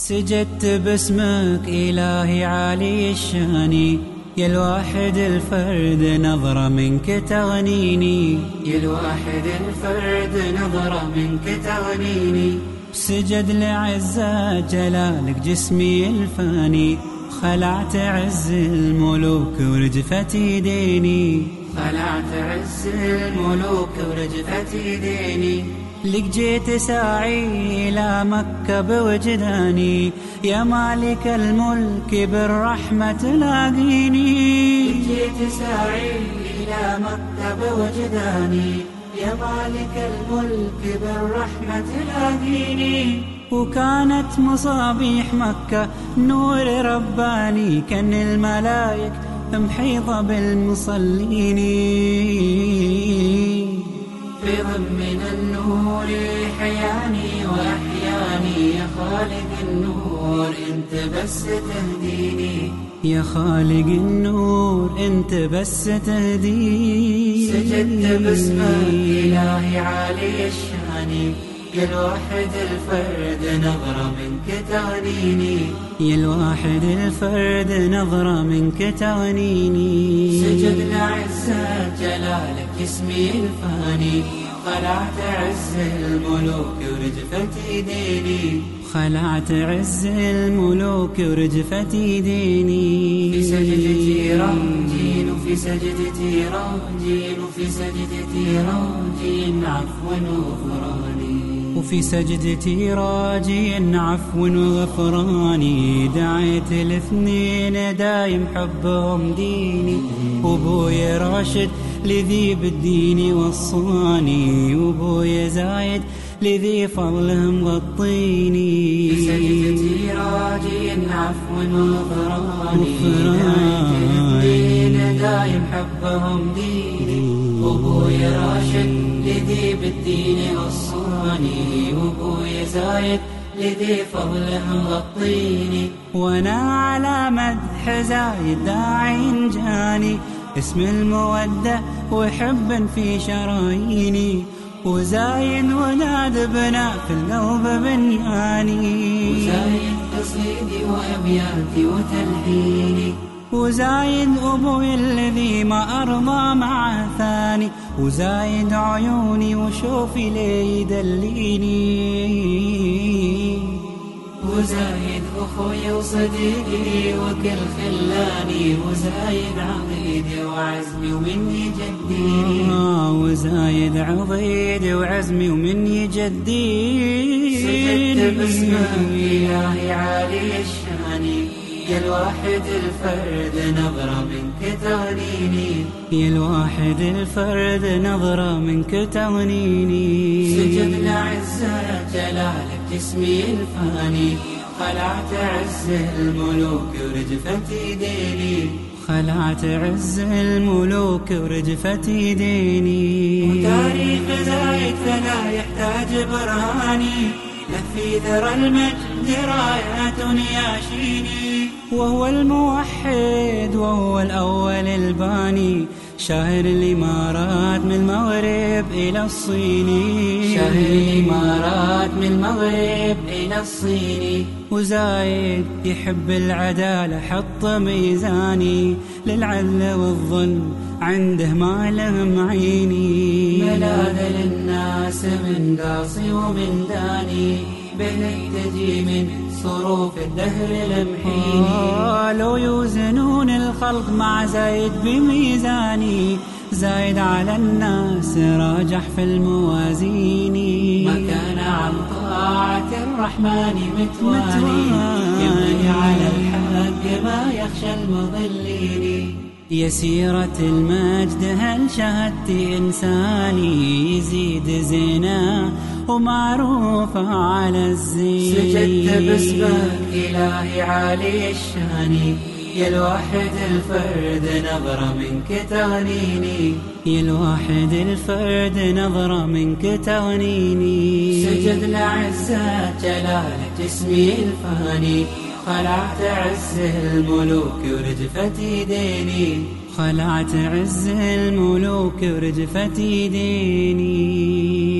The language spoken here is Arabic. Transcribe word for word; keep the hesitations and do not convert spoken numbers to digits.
سجدت باسمك إلهي عالي الشان، يا الواحد الفرد نظرة منك تغنيني، يا الواحد الفرد نظرة منك تغنيني. سجد لعزة جلالك جسمي الفاني، خلعت عز الملوك ورجفت يديني، خلعت عز الملوك ورجفت يديني. لك جيت ساعي إلى مكة بوجداني، يا مالك الملك بالرحمة تلاقيني. لك جيت ساعي إلى مكة بوجداني، يا مالك الملك بالرحمة تلاقيني. وكانت مصابيح مكة نور رباني، كان الملايك محيطة بالمصلين. في ضمن النور حياني وأحياني، يا خالق النور أنت بس تهديني، يا خالق النور أنت بس تهديني. سجدت باسمك إلهي عالي الشان، يا الواحد الفرد نظرة منك تغنيني، يا الواحد الفرد نظرة منك تغنيني. سجد لعزة جلالك جسمي الفاني، خلعت عز الملوك ورجفت يديني، خلعت عز الملوك ورجفت يديني. في سجدتي راجين وفي سجدتي راجين وفي سجدتي راجين عفوا وغفراني، وفي سجدتي راجي عفو وغفراني. دعيت الاثنين دايم حبهم ديني، وابويا راشد لذي بالدين وصاني، وابويا زايد لذي فضلهم غطيني. في سجدتي راجي عفو وغفراني. دعيت الاثنين دايم حبهم ديني، وابويا راشد لذي بالدين وصاني، وابويا زايد لذي فضله غطيني. وانا على مدح زايد داعي جاني، اسم المودة وحب في شراييني، وزايد ولاد بنا في القلب بنياني. وزايد قصيدي وأبياتي وتلحيني، وزايد أبوي الذي ما أرضى مع ثاني، وزايد عيوني وشوفي لي يدليني. وزايد أخوي وصديقي وكل خلاني، وزايد عضيدي وعزمي ومني جديني. آه وزايد عضيدي وعزمي ومني جديني. سجدت باسمك إلهي عالي الشان، يا الواحد الفرد نظرة منك تغنيني، يا الواحد الفرد نظرة منك تغنيني. سجد لعزة جلالك جسمي الفاني، خلعت عز الملوك ورجفت يديني، خلعت عز الملوك ورجفت يديني. وتاريخ زايد فلا يحتاج برهاني، له في ذرى المجد رايات ياشيني. وهو الموحد وهو الأول الباني، شاهر الإمارات من المغرب إلى الصين، شاهر الإمارات من المغرب إلى الصين. وزايد يحب العدالة حط ميزاني، للعدل والظلم عنده ما لهم عيني. ملاذ للناس من قاصي ومن داني، به تجي من صروف الدهر لمحيني. آه لو يوزنون الخلق مع زايد بميزاني، زايد على الناس راجح في الموازين. ما كان عن طاعة الرحمن متواني، يمني على الحق ما يخشى المضلين. يا سيرة المجد هل شهدت إنساني، يزيد زنا ومعروفة على الزين. سجدت باسمك إلهي عالي الشان، يا الواحد الفرد نظرة منك تغنيني، يا الواحد الفرد نظرة منك تغنيني. سجد لعزة جلالك جسمي الفاني، خلعت عز الملوك ورجفت يديني، خلعت عز الملوك ورجفت يديني.